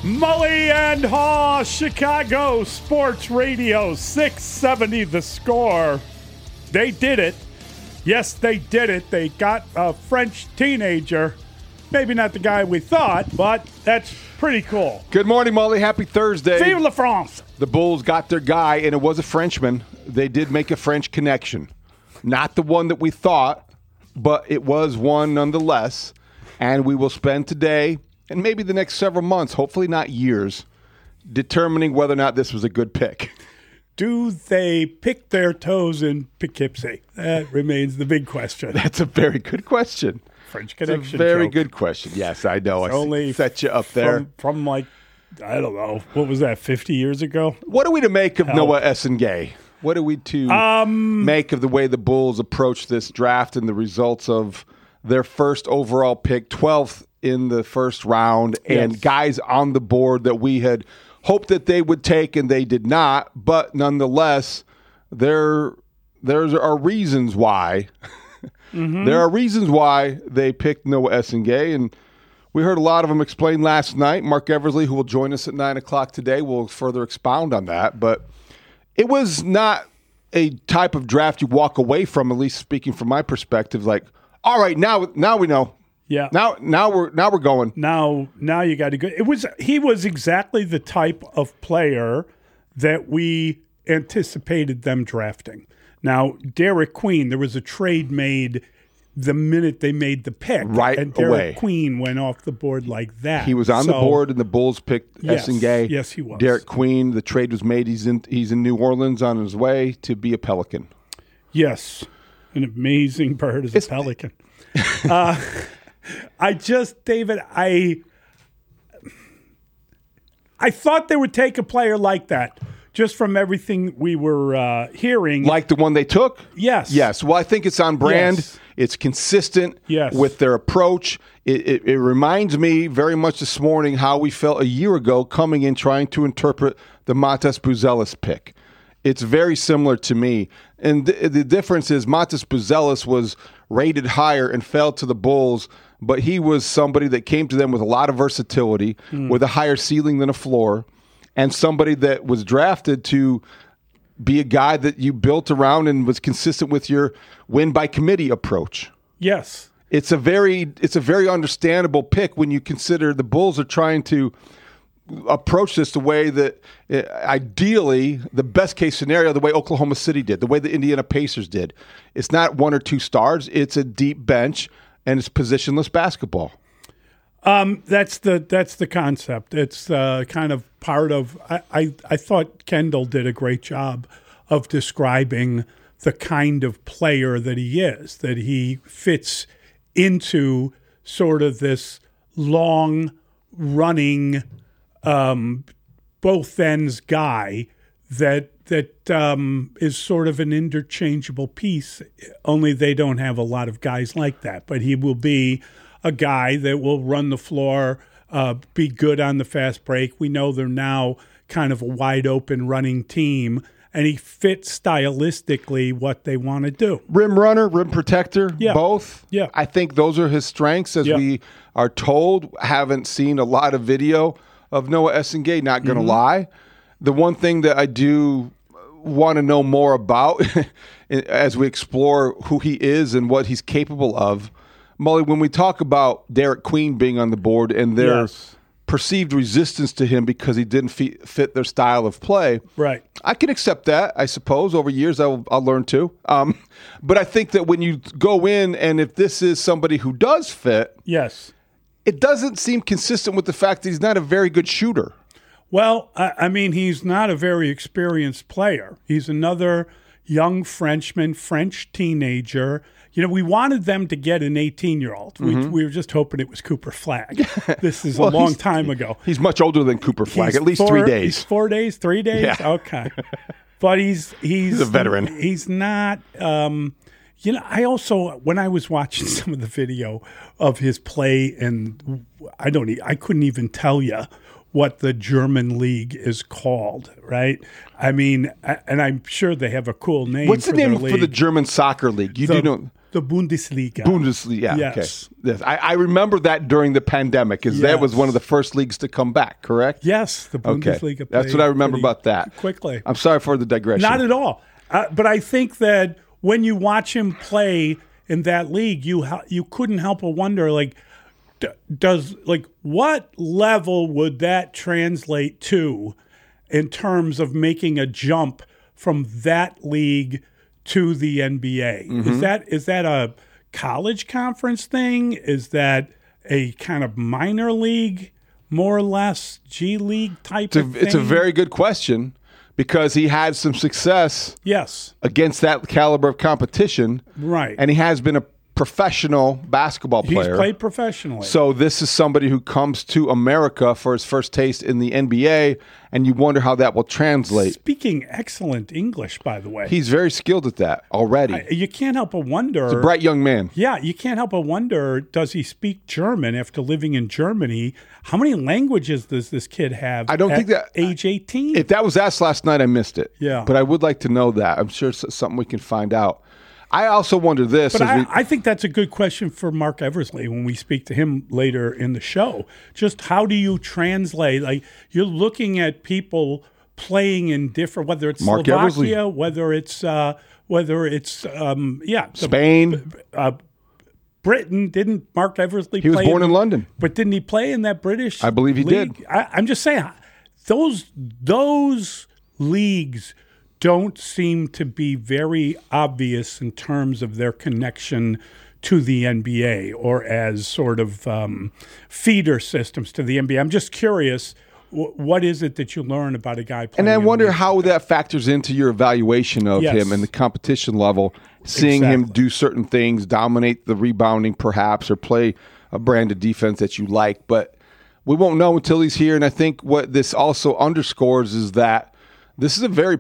Mully and Haw, Chicago Sports Radio, 670 The Score. They did it. Yes, they did it. They got a French teenager. Maybe not the guy we thought, but that's pretty cool. Good morning, Mully. Happy Thursday. Vive la France. The Bulls got their guy, and it was a Frenchman. They did make a French connection. Not the one that we thought, but it was one nonetheless. And we will spend today and maybe the next several months, hopefully not years, determining whether or not this was a good pick. Do they pick their toes in Poughkeepsie? That remains the big question. That's a very good question. French connection. It's a very joke. good question. Yes, I know. It's I only set you up there. From like, I don't know, what was that, 50 years ago? What are we to make of Noah Essengay? What are we to make of the way the Bulls approach this draft and the results of their first overall pick, 12th in the first round, and guys on the board that we had hoped that they would take and they did not, but nonetheless, there are reasons why. There are reasons why they picked Noah Essengay, and we heard a lot of them explain last night. Mark Eversley, who will join us at 9 o'clock today, will further expound on that, but it was not a type of draft you walk away from, at least speaking from my perspective, like, all right, now we know. Yeah. Now we're going. Now you got to go. He was exactly the type of player that we anticipated them drafting. Now, Derek Queen, there was a trade made the minute they made the pick. Right and Derek away. Queen went off the board like that. He was on the board, and the Bulls picked Essengay. Yes, he was. Derek Queen, the trade was made. He's in New Orleans on his way to be a Pelican. Yes. An amazing bird as a pelican. David, I thought they would take a player like that just from everything we were hearing. Like the one they took? Yes. Yes. Well, I think it's on brand. Yes. It's consistent Yes. with their approach. It reminds me very much this morning how we felt a year ago coming in trying to interpret the Matas Buzelis pick. It's very similar to me. And the difference is Matas Buzelis was rated higher and fell to the Bulls, but he was somebody that came to them with a lot of versatility, with a higher ceiling than a floor, and somebody that was drafted to be a guy that you built around and was consistent with your win by committee approach. Yes. It's a very understandable pick when you consider the Bulls are trying to approach this the way that ideally the best case scenario, the way Oklahoma City did, the way the Indiana Pacers did. It's not one or two stars. It's a deep bench and it's positionless basketball. That's the concept. It's kind of part of. I thought Kendall did a great job of describing the kind of player that he is. That he fits into sort of this long running, both ends guy that is sort of an interchangeable piece. Only they don't have a lot of guys like that. But he will be a guy that will run the floor, be good on the fast break. We know they're now kind of a wide open running team, and he fits stylistically what they want to do. Rim runner, rim protector, both. Yeah. I think those are his strengths, as we are told. Haven't seen a lot of video of Noah Essengay, not going to lie. The one thing that I do want to know more about as we explore who he is and what he's capable of, Mully, when we talk about Derek Queen being on the board and their perceived resistance to him because he didn't fit their style of play, right? I can accept that, I suppose. Over years, I'll learn too. But I think that when you go in and if this is somebody who does fit, it doesn't seem consistent with the fact that he's not a very good shooter. Well, I mean, he's not a very experienced player. He's another young Frenchman, French teenager. You know, we wanted them to get an 18-year-old. We were just hoping it was Cooper Flagg. This is a long time ago. He's much older than Cooper Flagg, at least 3 days. He's 4 days, 3 days? Yeah. Okay. But he's a veteran. He's not you know, I also, when I was watching some of the video of his play, and I couldn't even tell you what the German league is called, right? I mean, and I'm sure they have a cool name. What's the name for the German soccer league? You do know the Bundesliga. Bundesliga, yes. Okay. Yes, I remember that during the pandemic, because that was one of the first leagues to come back, correct? Yes, the Bundesliga. Okay. That's what I remember about that. Quickly. I'm sorry for the digression. Not at all. But I think that when you watch him play in that league, you couldn't help but wonder, like, what level would that translate to in terms of making a jump from that league to the NBA? Mm-hmm. Is that a college conference thing? Is that a kind of minor league, more or less G League type of thing? It's a very good question, because he had some success against that caliber of competition. Right. And he has been a professional basketball player. He's played professionally. So this is somebody who comes to America for his first taste in the NBA, and you wonder how that will translate. Speaking excellent English, by the way. He's very skilled at that already. You can't help but wonder. He's a bright young man. Yeah, you can't help but wonder, does he speak German after living in Germany? How many languages does this kid have think that age 18? If that was asked last night, I missed it. Yeah. But I would like to know that. I'm sure it's something we can find out. I also wonder this. But I think that's a good question for Mark Eversley when we speak to him later in the show. Just how do you translate? Like, you're looking at people playing in different, whether it's Mark Slovakia, Eversley. whether it's Spain, Britain. Didn't Mark Eversley? He was born in London, but didn't he play in that British? I believe he league? did. I'm just saying those leagues don't seem to be very obvious in terms of their connection to the NBA or as sort of feeder systems to the NBA. I'm just curious, what is it that you learn about a guy playing? And I wonder how that factors into your evaluation of him and the competition level, seeing him do certain things, dominate the rebounding perhaps, or play a brand of defense that you like. But we won't know until he's here. And I think what this also underscores is that this is a very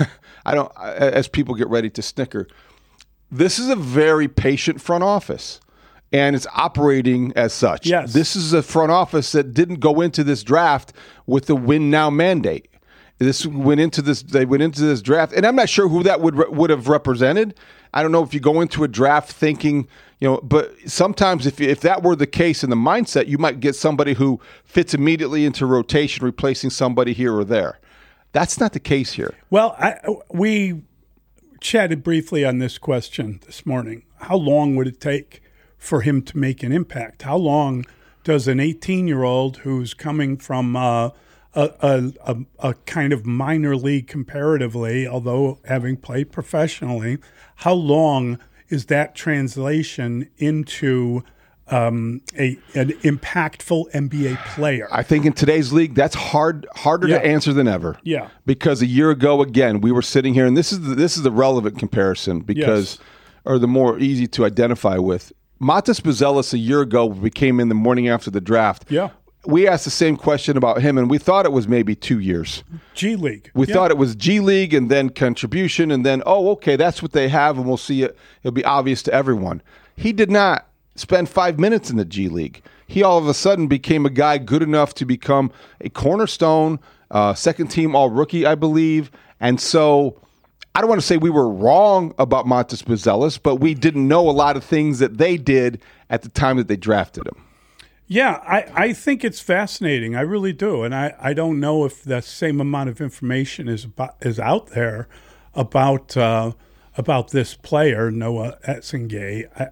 as people get ready to snicker, this is a very patient front office, and it's operating as such. Yes. This is a front office that didn't go into this draft with the win now mandate. They went into this draft, and I'm not sure who that would have represented. I don't know if you go into a draft thinking, but sometimes if that were the case in the mindset, you might get somebody who fits immediately into rotation, replacing somebody here or there. That's not the case here. Well, we chatted briefly on this question this morning. How long would it take for him to make an impact? How long does an 18-year-old who's coming from a kind of minor league comparatively, although having played professionally, how long is that translation into an impactful NBA player? I think in today's league, that's harder to answer than ever. Yeah, because a year ago, again, we were sitting here, and this is the relevant comparison or the more easy to identify with. Matas Buzelis a year ago, we came in the morning after the draft. Yeah, we asked the same question about him, and we thought it was maybe 2 years. G League. We thought it was G League, and then contribution, and then okay, that's what they have, and we'll see it. It'll be obvious to everyone. He did not spend 5 minutes in the G League. He all of a sudden became a guy good enough to become a cornerstone, second team all-rookie, I believe. And so I don't want to say we were wrong about Matas Buzelis, but we didn't know a lot of things that they did at the time that they drafted him. Yeah, I think it's fascinating. I really do. And I don't know if the same amount of information is out there about this player, Noah Essengay.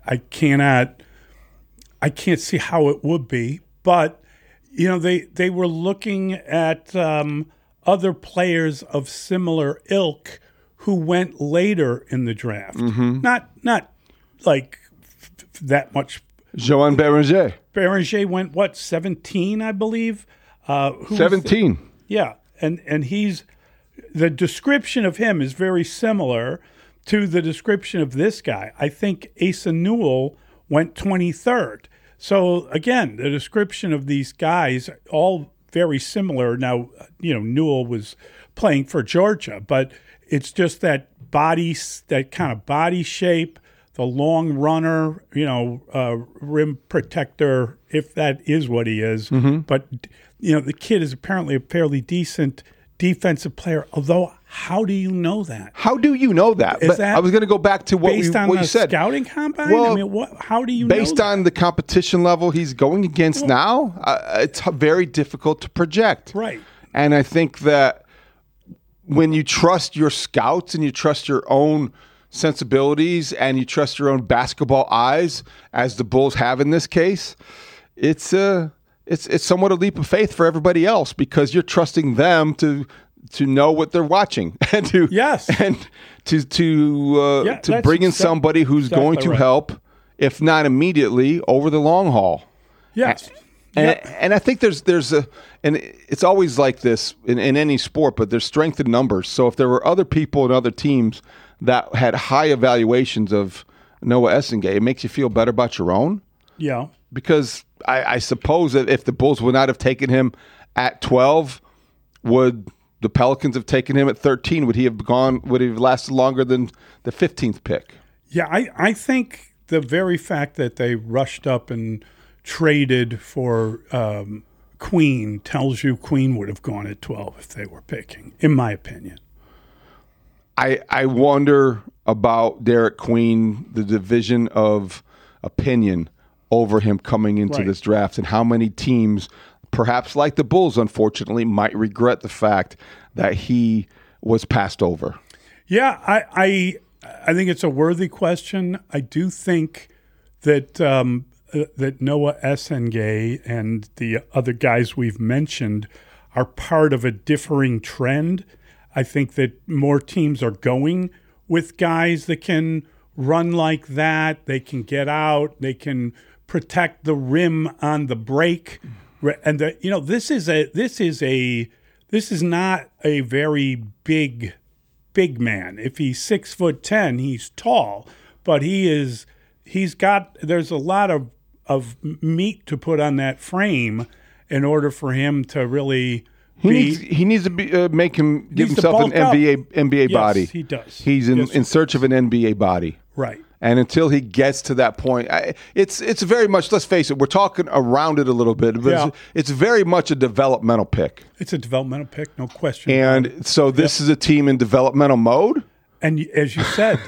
I can't see how it would be, but they were looking at other players of similar ilk who went later in the draft. Mm-hmm. Not like that much. Joan Béranger. Béranger went 17, I believe. 17. Yeah, and the description of him is very similar to the description of this guy. I think Asa Newell went 23rd. So, again, the description of these guys, all very similar. Now, Newell was playing for Georgia, but it's just that kind of body shape, the long runner, rim protector, if that is what he is. Mm-hmm. But, the kid is apparently a fairly decent defensive player. Although, how do you know that? How do you know that? Is that I was going to go back to what based on you the said. Scouting combine? Well, I mean, how do you know based that? on the competition level he's going against now, it's very difficult to project. Right. And I think that when you trust your scouts and you trust your own sensibilities and you trust your own basketball eyes, as the Bulls have in this case, it's somewhat a leap of faith for everybody else because you're trusting them to know what they're watching and to bring in somebody who's going to help, if not immediately, over the long haul. Yes. And I think there's and it's always like this in any sport, but there's strength in numbers. So if there were other people and other teams that had high evaluations of Noah Essengay, it makes you feel better about your own. Yeah. Because I suppose that if the Bulls would not have taken him at 12, would the Pelicans have taken him at 13? Would he have lasted longer than the 15th pick? Yeah, I think the very fact that they rushed up and traded for Queen tells you Queen would have gone at 12 if they were picking, in my opinion. I wonder about Derek Queen, the division of opinion over him coming into this draft, and how many teams, perhaps like the Bulls, unfortunately, might regret the fact that he was passed over. Yeah, I think it's a worthy question. I do think that that Noah Essengay and the other guys we've mentioned are part of a differing trend. I think that more teams are going with guys that can run like that. They can get out. They can protect the rim on the break. And this is not a very big man. If he's 6'10", he's tall, but there's a lot of meat to put on that frame in order for him to really. He needs to be give himself an NBA body. Yes, he does. He's in search of an NBA body. Right. And until he gets to that point, it's very much, let's face it, we're talking around it a little bit, but it's very much a developmental pick. It's a developmental pick, no question. And so this is a team in developmental mode. And as you said,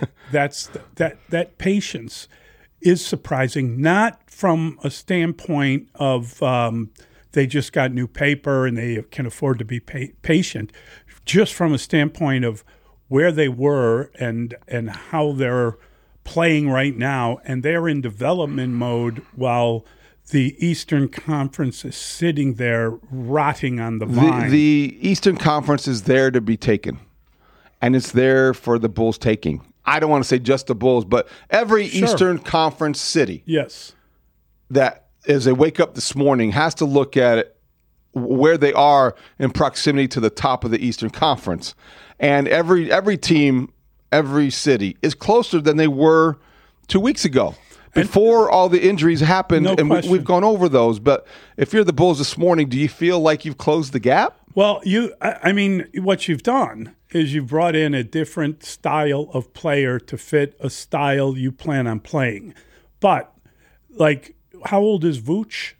that patience is surprising, not from a standpoint of they just got new paper and they can afford to be patient, just from a standpoint of where they were and how they're playing right now, and they're in development mode while the Eastern Conference is sitting there rotting on the vine. The Eastern Conference is there to be taken, and it's there for the Bulls taking. I don't want to say just the Bulls, but every Eastern Conference city that, as they wake up this morning, has to look at it where they are in proximity to the top of the Eastern Conference. And every team, every city is closer than they were 2 weeks ago before all the injuries happened. No and we've gone over those. But if you're the Bulls this morning, do you feel like you've closed the gap? Well, I mean, what you've done is you've brought in a different style of player to fit a style you plan on playing. But, like, how old is Vooch?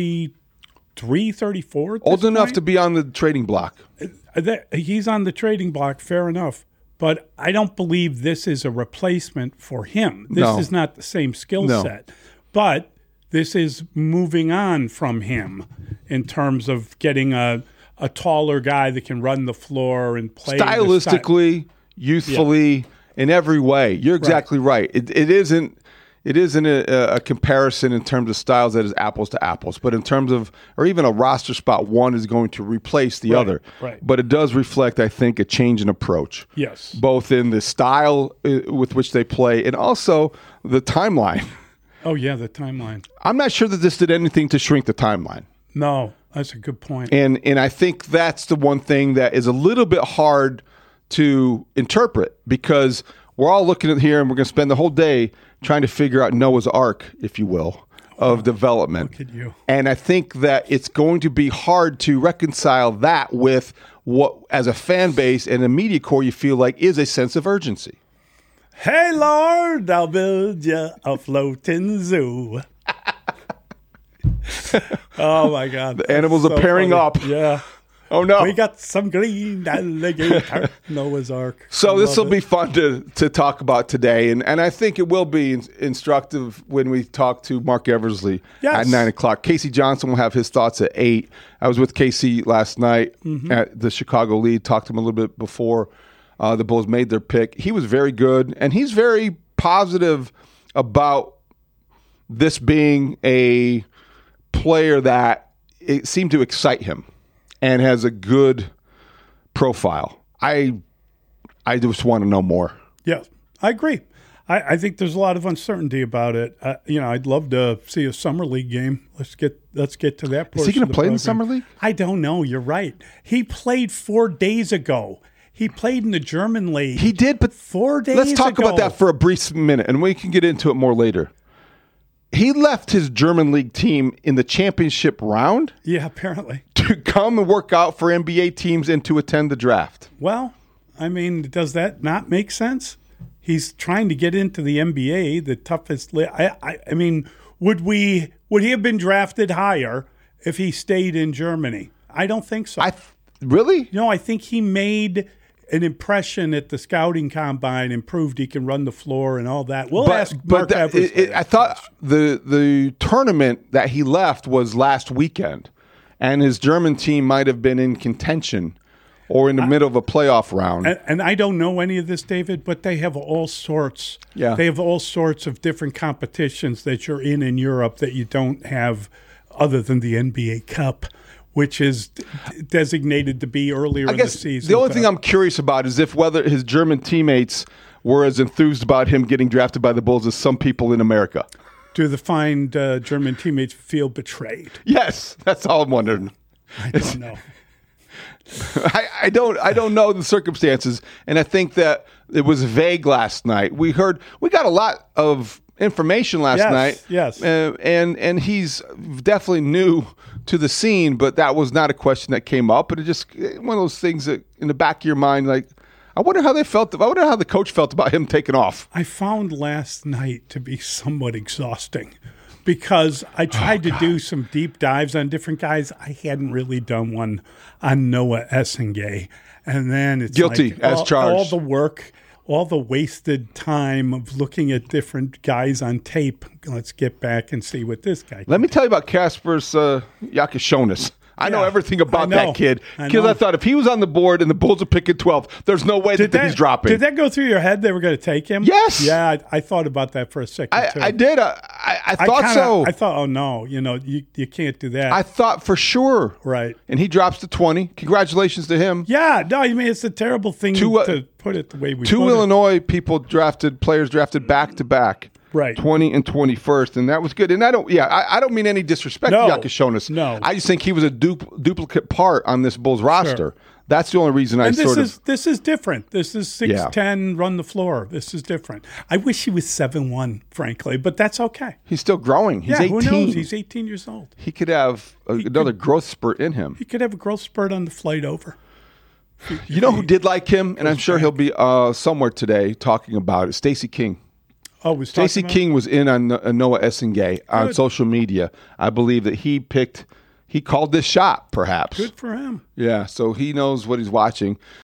33, 34? Old enough to be on the trading block. He's on the trading block, fair enough. But I don't believe this is a replacement for him. This is not the same skill set. But this is moving on from him in terms of getting a taller guy that can run the floor and play stylistically, youthfully, in every way. You're exactly right. It isn't a comparison in terms of styles that is apples to apples, but in terms of, or even a roster spot, one is going to replace the other. Right. But it does reflect, I think, a change in approach. Yes. Both in the style with which they play and also the timeline. Oh, yeah, the timeline. I'm not sure that this did anything to shrink the timeline. No, that's a good point. And I think that's the one thing that is a little bit hard to interpret, because we're all looking at here and we're going to spend the whole day trying to figure out Noah's Ark, if you will, of development. Look at you. And I think that it's going to be hard to reconcile that with what, as a fan base and a media core, you feel like is a sense of urgency. Hey, Lord, I'll build you a floating zoo. Oh, my God. The animals are pairing up. Yeah. Oh, no. We got some green alligator. Noah's Ark. So this will be fun to talk about today. And I think it will be instructive when we talk to Mark Eversley at 9 o'clock. Casey Johnson will have his thoughts at 8. I was with Casey last night at the Chicago Lead, talked to him a little bit before the Bulls made their pick. He was very good, and he's very positive about this being a player that it seemed to excite him and has a good profile. I just want to know more. Yeah, I agree. I think there's a lot of uncertainty about it. I'd love to see a summer league game. Let's get to that portion. Is he going to play in the summer league? I don't know. You're right. He played 4 days ago. He played in the German league. He did, but 4 days ago. Let's talk about that for a brief minute, and we can get into it more later. He left his German league team in the championship round. Yeah, apparently. To come and work out for NBA teams and to attend the draft. Well, I mean, does that not make sense? He's trying to get into the NBA, the toughest league. I mean, would he have been drafted higher if he stayed in Germany? I don't think so. Really? No, I think he made an impression at the scouting combine and proved he can run the floor and all that. We'll ask Mark Eversley. I thought the tournament that he left was last weekend, and his German team might have been in contention or in the middle of a playoff round. And I don't know any of this, David, but they have all sorts. Yeah. They have all sorts of different competitions that you're in Europe that you don't have other than the NBA Cup, which is designated to be earlier in the season. The only thing I'm curious about is whether his German teammates were as enthused about him getting drafted by the Bulls as some people in America. Do the fine German teammates feel betrayed? Yes, that's all I'm wondering. I don't know. I don't know the circumstances, and I think that it was vague last night. We got a lot of information last night. Yes. And he's definitely new to the scene, but that was not a question that came up. And it just one of those things that in the back of your mind, like, I wonder how they felt. I wonder how the coach felt about him taking off. I found last night to be somewhat exhausting because I tried to do some deep dives on different guys. I hadn't really done one on Noah Essengay. And then it's guilty as charged. All the work, all the wasted time of looking at different guys on tape. Let's get back and see what this guy Let me tell you about Kasper's Yakashonis. I know everything about that kid because I thought if he was on the board and the Bulls are picking 12, there's no way that he's dropping. Did that go through your head they were going to take him? Yes. Yeah, I thought about that for a second, too. I did. I thought so. I thought, oh, no, you can't do that. I thought for sure. Right. And he drops to 20. Congratulations to him. Yeah, no, I mean, it's a terrible thing to put it the way we put it. 2 Illinois players drafted back-to-back. Right. 20 and 21st, and that was good. And I don't mean any disrespect to Yakashonis. No. I just think he was a duplicate part on this Bulls roster. Sure. That's the only reason this is different. This is 6'10", run the floor. This is different. I wish he was 7'1", frankly, but that's okay. He's still growing. He's 18. Who knows? He's 18 years old. He could have another growth spurt in him. He could have a growth spurt on the flight over. You know who did like him, and I'm sure he'll be somewhere today talking about it, Stacey King. Oh, Stacey King was in on Noah Essengay on social media. I believe that he called this shot, perhaps. Good for him. Yeah, so he knows what he's watching.